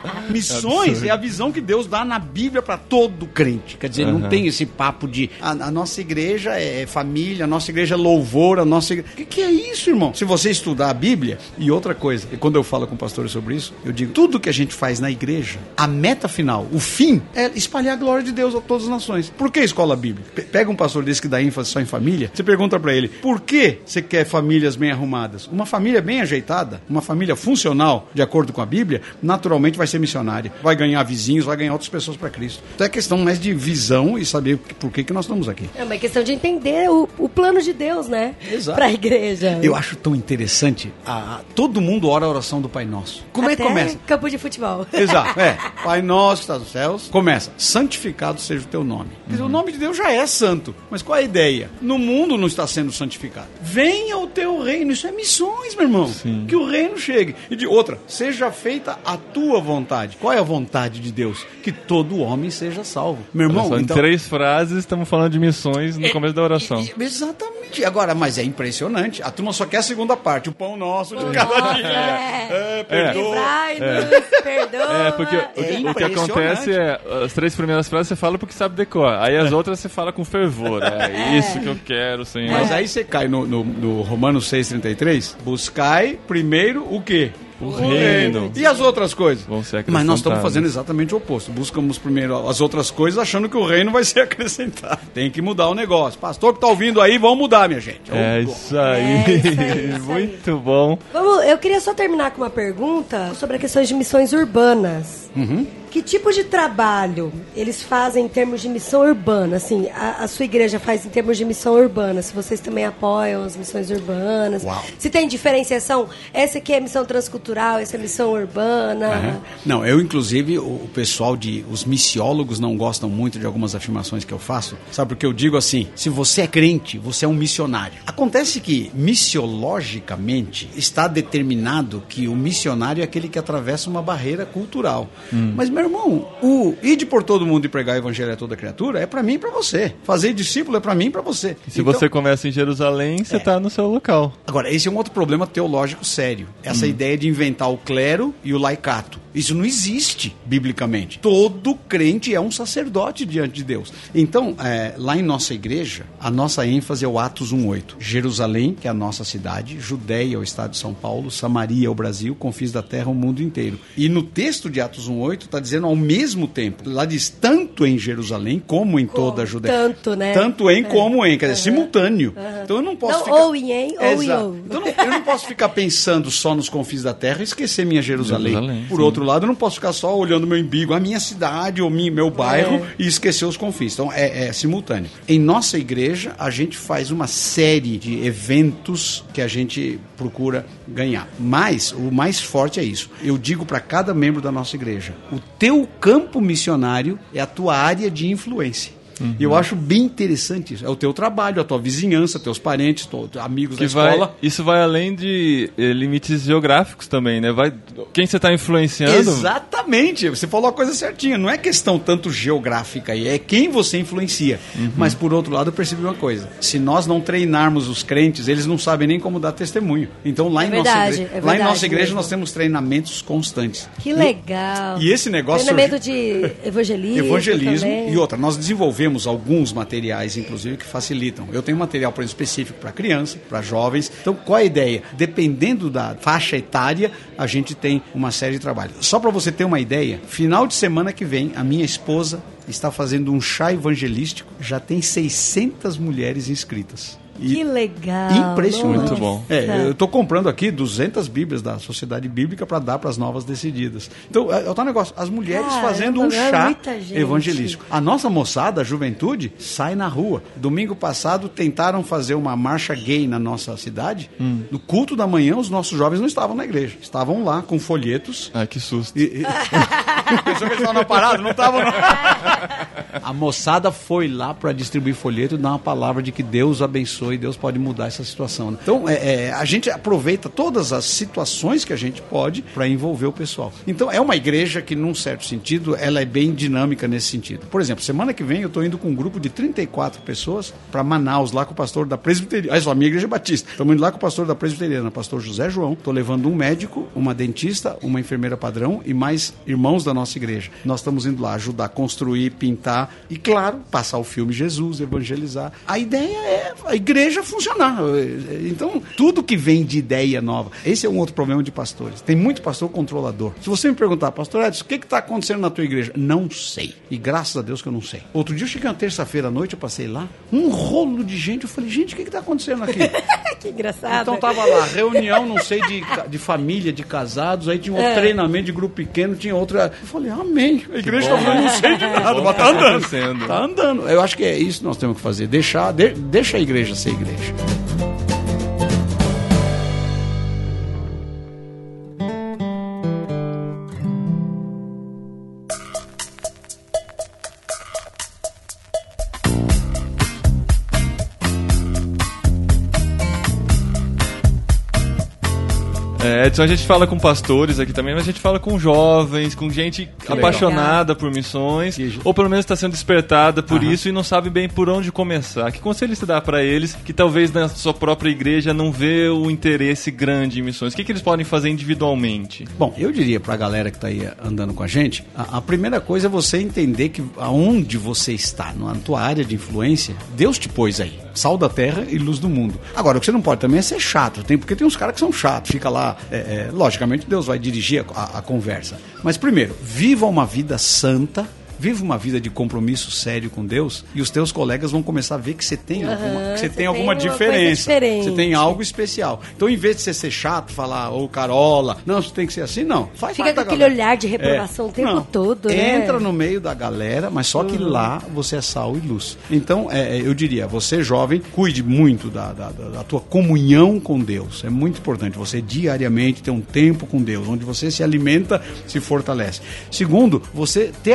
Missões é a visão que Deus dá na Bíblia para todo crente. Quer dizer, uhum. não tem esse papo de a, a nossa igreja é família, a nossa igreja é louvor, a nossa igreja... O que, que é isso, irmão? Se você estudar a Bíblia, e outra coisa, e quando eu falo com pastores sobre isso, eu digo, tudo que a gente faz na igreja, a meta final, o fim, é espalhar a glória de Deus a todas as nações. Por que escola bíblica? Pega um pastor desse que dá ênfase só em família, você pergunta para ele, por que você quer famílias bem arrumadas? Uma família bem ajeitada, uma família funcional, de acordo com a Bíblia, naturalmente vai ser missionária. Vai ganhar vizinhos, vai ganhar outras pessoas para Cristo. Então é questão mais de visão e saber por que, que nós estamos aqui. É uma questão de entender o, o plano de Deus, né? Exato. Para a igreja. Eu acho tão interessante. A, a, todo mundo ora a oração do Pai Nosso. Como Até é que começa? Campo de futebol. Exato. É. Pai Nosso que está nos céus. Começa. Santificado seja o teu nome. Quer dizer, uhum. o nome de Deus já é santo. Mas qual é a ideia? No mundo não está sendo santificado. Venha o teu reino. Isso é missões, meu irmão. Sim. Que o reino chegue. E de outra, seja feita a tua vontade. Qual é a vontade de Deus? Que todo homem seja salvo. Meu irmão, só, então... em três frases estamos falando de missões no é, começo da oração. É, exatamente. Agora, mas é impressionante. A turma só quer a segunda parte. O pão nosso de cada dia. É, é perdoa. É. Perdoa. É, porque é o, o que acontece é, as três primeiras frases você fala porque sabe decorar. Aí as é. outras você fala com fervor. É, é isso que eu quero, Senhor. Mas aí você cai no, no, no Romanos seis, trinta e três. Buscai primeiro o quê? O reino. E as outras coisas? Vão ser acrescentadas. Mas nós estamos fazendo exatamente o oposto. Buscamos primeiro as outras coisas achando que o reino vai ser acrescentado. Tem que mudar o negócio. Pastor que está ouvindo aí, vamos mudar, minha gente. É isso aí. É isso aí, isso Muito aí. bom. Vamos, eu queria só terminar com uma pergunta sobre a questão de missões urbanas. Uhum. Que tipo de trabalho eles fazem em termos de missão urbana? Assim, a, a sua igreja faz em termos de missão urbana? Se vocês também apoiam as missões urbanas? Uau. Se tem diferenciação? Essa aqui é missão transcultural, essa é missão urbana? Uhum. Não, eu inclusive, o, o pessoal de... Os missiólogos não gostam muito de algumas afirmações que eu faço. Sabe, porque eu digo assim, se você é crente, você é um missionário. Acontece que, missiologicamente, está determinado que o missionário é aquele que atravessa uma barreira cultural. Hum. Mas, meu Meu irmão, o ide por todo mundo e pregar o evangelho a toda criatura é pra mim e pra você. Fazer discípulo é pra mim e pra você. Se então, você começa em Jerusalém, você está no seu local. Agora, esse é um outro problema teológico sério. Essa hum. ideia de inventar o clero e o laicato. Isso não existe, biblicamente. Todo crente é um sacerdote diante de Deus. Então, é, lá em nossa igreja, a nossa ênfase é o Atos um oito. Jerusalém, que é a nossa cidade, Judeia, o estado de São Paulo, Samaria, o Brasil, confins da terra, o mundo inteiro. E no texto de Atos um oito está dizendo ao mesmo tempo. Lá diz tanto em Jerusalém como em como, toda a Judeia. Tanto, né? Tanto em é. como em, quer dizer, uhum. simultâneo. Uhum. Então eu não posso não, ficar... Ou em em, ou em ou. Então não, eu não posso ficar pensando só nos confins da terra e esquecer minha Jerusalém. Jerusalém Por sim. outro lado, eu não posso ficar só olhando meu umbigo, a minha cidade ou meu bairro é. e esquecer os confins. Então é, é simultâneo. Em nossa igreja, a gente faz uma série de eventos que a gente procura ganhar. Mas o mais forte é isso. Eu digo para cada membro da nossa igreja, o teu campo missionário é a tua área de influência. Uhum. Eu acho bem interessante isso. É o teu trabalho, a tua vizinhança, teus parentes, teus amigos que da vai, escola. Isso vai além de eh, limites geográficos também, né? Vai, quem você está influenciando... Exatamente. Você falou a coisa certinha. Não é questão tanto geográfica aí, é quem você influencia. Uhum. Mas, por outro lado, eu percebi uma coisa. Se nós não treinarmos os crentes, eles não sabem nem como dar testemunho. Então, lá, é em, verdade, nossa igreja, é verdade, lá em nossa igreja, mesmo. Nós temos treinamentos constantes. Que legal. E, e esse negócio... Treinamento de evangelismo Evangelismo. Também. E outra, nós desenvolvemos alguns materiais, inclusive, que facilitam. Eu tenho material, por exemplo, específico para criança, para jovens. Então, qual é a ideia? Dependendo da faixa etária, a gente tem uma série de trabalhos. Só para você ter uma ideia, final de semana que vem, a minha esposa está fazendo um chá evangelístico, já tem seiscentas mulheres inscritas. E que legal. Impressionante. Muito bom. É, eu estou comprando aqui duzentas bíblias da Sociedade Bíblica para dar para as novas decididas. Então, é, é o negócio. As mulheres Caramba, fazendo um chá evangelístico. A nossa moçada, a juventude, sai na rua. Domingo passado, tentaram fazer uma marcha gay na nossa cidade. Hum. No culto da manhã, os nossos jovens não estavam na igreja. Estavam lá com folhetos. Ai, que susto. E, e... Pensou que eles estavam na parada? Não estavam, não. A moçada foi lá para distribuir folheto e dar uma palavra de que Deus abençoe e Deus pode mudar essa situação. Né? Então, é, é, a gente aproveita todas as situações que a gente pode para envolver o pessoal. Então, é uma igreja que, num certo sentido, ela é bem dinâmica nesse sentido. Por exemplo, semana que vem eu estou indo com um grupo de trinta e quatro pessoas para Manaus, lá com o pastor da Presbiteriana. Ah, isso, a minha igreja é batista. Estamos indo lá com o pastor da Presbiteriana, pastor José João. Estou levando um médico, uma dentista, uma enfermeira padrão e mais irmãos da nossa igreja. Nós estamos indo lá ajudar a construir, pintar e, claro, passar o filme Jesus, evangelizar. A ideia é a igreja funcionar. Então, tudo que vem de ideia nova. Esse é um outro problema de pastores. Tem muito pastor controlador. Se você me perguntar, pastor Edson, o que está acontecendo na tua igreja? Não sei. E graças a Deus que eu não sei. Outro dia eu cheguei uma terça-feira à noite, eu passei lá, um rolo de gente. Eu falei, gente, o que está acontecando aqui? Que engraçado. Então tava lá, reunião, não sei, de, de família, de casados, aí tinha um é. treinamento de grupo pequeno, tinha outra. Eu falei, amém. A igreja está falando, não sei de nada, mas tá andando. Tá andando. Eu acho que é isso que nós temos que fazer. Deixar, de, deixa a igreja ser igreja. É, Edson, a gente fala com pastores aqui também, mas a gente fala com jovens, com gente que apaixonada legal. por missões, que... ou pelo menos está sendo despertada por Aham. isso e não sabe bem por onde começar. Que conselho você dá para eles que talvez na sua própria igreja não vê o interesse grande em missões? O que, que eles podem fazer individualmente? Bom, eu diria para a galera que está aí andando com a gente, a, a primeira coisa é você entender que aonde você está, na tua área de influência, Deus te pôs aí. Sal da terra e luz do mundo. Agora, o que você não pode também é ser chato, tem, porque tem uns caras que são chatos, fica lá, é, é, logicamente Deus vai dirigir a, a, a conversa. Mas primeiro, viva uma vida santa, viva uma vida de compromisso sério com Deus e os teus colegas vão começar a ver que você tem, uhum, alguma, que você tem alguma tem diferença. Você tem algo especial. Então, em vez de você ser chato, falar, ou carola, não, você tem que ser assim, não. Faz Fica com aquele galera. olhar de reprovação é, o tempo não, todo, né? Entra no meio da galera, mas só que uhum. lá você é sal e luz. Então, é, eu diria, você jovem, cuide muito da, da, da tua comunhão com Deus. É muito importante você diariamente ter um tempo com Deus, onde você se alimenta, se fortalece. Segundo, você ter amigos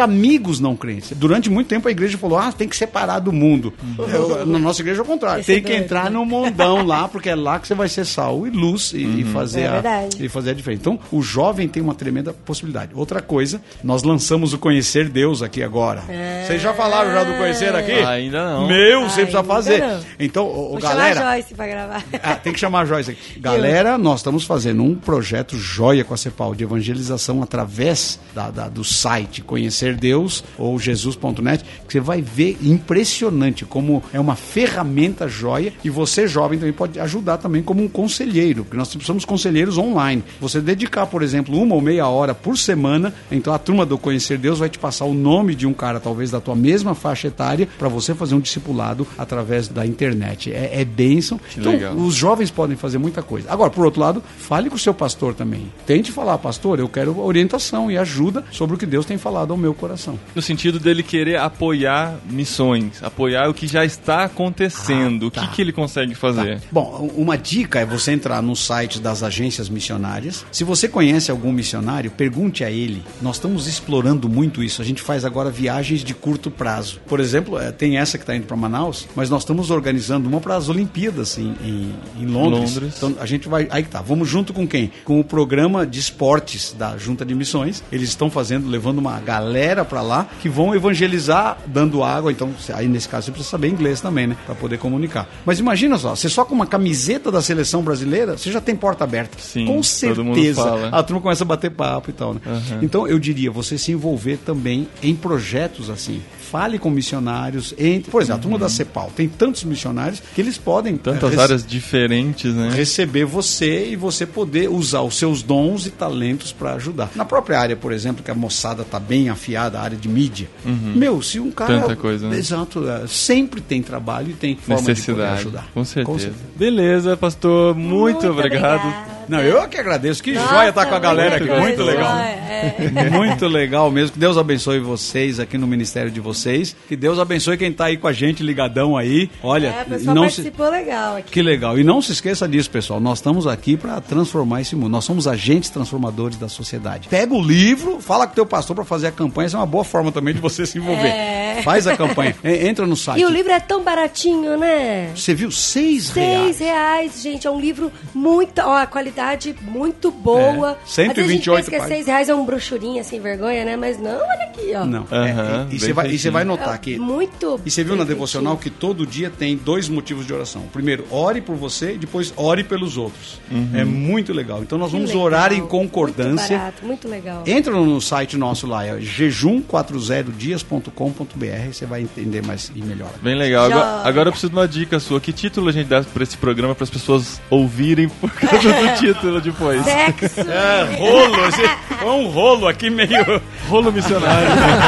os não crentes. Durante muito tempo a igreja falou, ah, tem que separar do mundo. Eu, na nossa igreja é o contrário. Tem que entrar no mundão lá, porque é lá que você vai ser sal e luz e, uhum. e, fazer, é a, e fazer a diferença. Então, o jovem tem uma tremenda possibilidade. Outra coisa, nós lançamos o Conhecer Deus aqui agora. Ah. Vocês já falaram já do Conhecer aqui? Ainda não. Meu, você Ai, precisa fazer. Não. Então, o, Vou galera... chamar a Joyce pra gravar. Ah, tem que chamar a Joyce aqui. Galera, nós estamos fazendo um projeto joia com a CEPAL de evangelização através da, da, do site Conhecer Deus ou jesus ponto net, que você vai ver impressionante como é uma ferramenta joia e você, jovem, também pode ajudar também como um conselheiro, porque nós somos conselheiros online. Você dedicar, por exemplo, uma ou meia hora por semana, então a turma do Conhecer Deus vai te passar o nome de um cara, talvez da tua mesma faixa etária, para você fazer um discipulado através da internet. É, é bênção. Que então, legal. Os jovens podem fazer muita coisa. Agora, por outro lado, fale com o seu pastor também. Tente falar, pastor, eu quero orientação e ajuda sobre o que Deus tem falado ao meu coração. No sentido dele querer apoiar missões, apoiar o que já está acontecendo. Ah, tá. O que, que ele consegue fazer? Tá. Bom, uma dica é você entrar no site das agências missionárias. Se você conhece algum missionário, pergunte a ele. Nós estamos explorando muito isso. A gente faz agora viagens de curto prazo. Por exemplo, tem essa que está indo para Manaus, mas nós estamos organizando uma para as Olimpíadas em, em, em Londres. Londres. Então a gente vai... Aí que tá. Vamos junto com quem? Com o programa de esportes da Junta de Missões. Eles estão fazendo, levando uma galera para lá que vão evangelizar dando água. Então, aí nesse caso você precisa saber inglês também, né? Para poder comunicar. Mas imagina só, você só com uma camiseta da seleção brasileira, você já tem porta aberta. Sim, com certeza. Todo mundo fala. A turma começa a bater papo e tal, né? Uhum. Então eu diria, você se envolver também em projetos assim. Fale com missionários. Entre, por exemplo, a turma da CEPAL tem tantos missionários que eles podem... Tantas rece- áreas diferentes, né? Receber você e você poder usar os seus dons e talentos para ajudar. Na própria área, por exemplo, que a moçada está bem afiada, a área de mídia. Uhum. Meu, se um cara... Tanta coisa, né? Exato. Sempre tem trabalho e tem forma necessidade de poder ajudar. Com certeza. Com certeza. Beleza, pastor. Muito, muito obrigado. Obrigada. Não, eu que agradeço. Que Nossa, joia estar com a galera aqui. coisa. Muito legal. É. Muito legal mesmo. Que Deus abençoe vocês aqui no ministério de vocês. Que Deus abençoe quem está aí com a gente, ligadão aí. Olha, É, o pessoal não participou se... legal aqui. Que legal. E não se esqueça disso, pessoal. Nós estamos aqui para transformar esse mundo. Nós somos agentes transformadores da sociedade. Pega o livro, fala com o teu pastor para fazer a campanha. Isso é uma boa forma também de você se envolver. É. Faz a campanha. Entra no site. E o livro é tão baratinho, né? Você viu? Seis reais. Seis reais, gente. É um livro muito... Ó, a qualidade muito boa. É. cento e vinte e oito Às vezes a gente pensa que seis reais é um brochurinha sem vergonha, né? Mas não, olha aqui, ó. Não. Uhum, é, e você vai, vai notar é que... Muito E você viu na feitinho. devocional que todo dia tem dois motivos de oração. Primeiro, ore por você e depois ore pelos outros. Uhum. É muito legal. Então nós Que vamos legal. orar em concordância. Muito barato, muito legal. Entra no site nosso lá, é jejum quatro zero dias ponto com ponto b r. Você vai entender mais e melhor. Bem legal. Joia. Agora, agora eu preciso de uma dica sua. Que título a gente dá para esse programa para as pessoas ouvirem por causa do título depois? Sexo. É, rolo. Esse, foi um rolo aqui meio... Rolo missionário.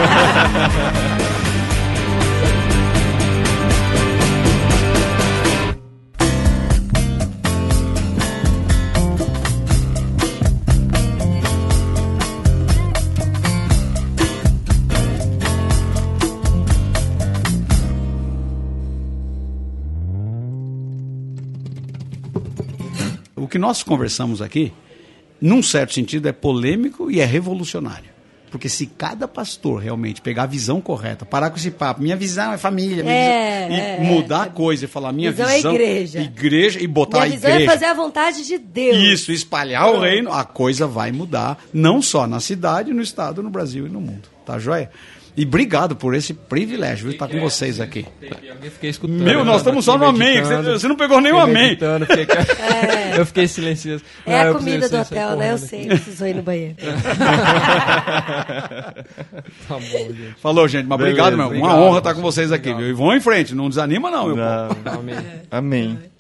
O que nós conversamos aqui, num certo sentido, é polêmico e é revolucionário. Porque se cada pastor realmente pegar a visão correta, parar com esse papo, minha visão é família, minha É, visão, é, e mudar a coisa e falar minha Visão visão, é igreja. igreja e botar Minha a visão igreja. é fazer a vontade de Deus. Isso, espalhar o reino, a coisa vai mudar, não só na cidade, no estado, no Brasil e no mundo. Tá joia? E obrigado por esse privilégio de estar com vocês aqui. Eu fiquei escutando. Meu, nós estamos só no amém. Você, você não pegou nem o amém. Meditando, fiquei... É. Eu fiquei silencioso. É Não, a eu comida do preciso hotel, sair né? Eu correndo sei, aqui. precisou ir no banheiro. Tá bom, gente. Falou, gente. Mas Beleza, obrigado, meu. Uma obrigado, honra estar com vocês aqui. obrigado. Viu? E vão em frente. Não desanima, não, meu povo. Não. Amém. Amém.